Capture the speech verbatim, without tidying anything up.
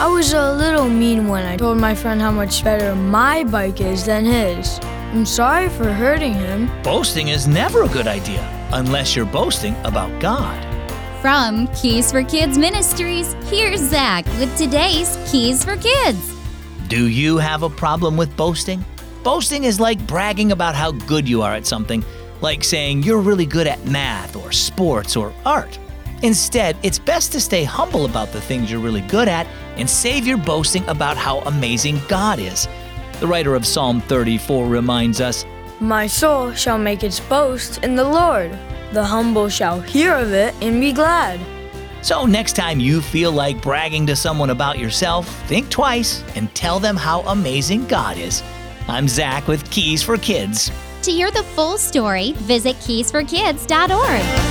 was a little mean when I told my friend how much better my bike is than his. I'm sorry for hurting him. Boasting is never a good idea unless you're boasting about God. From Keys for Kids Ministries, here's Zach with today's Keys for Kids. Do you have a problem with boasting? Boasting is like bragging about how good you are at something, like saying you're really good at math or sports or art. Instead, it's best to stay humble about the things you're really good at and save your boasting about how amazing God is. The writer of Psalm thirty-four reminds us, My soul shall make its boast in the Lord. The humble shall hear of it and be glad. So next time you feel like bragging to someone about yourself, think twice and tell them how amazing God is. I'm Zach with Keys for Kids. To hear the full story, visit keys for kids dot org.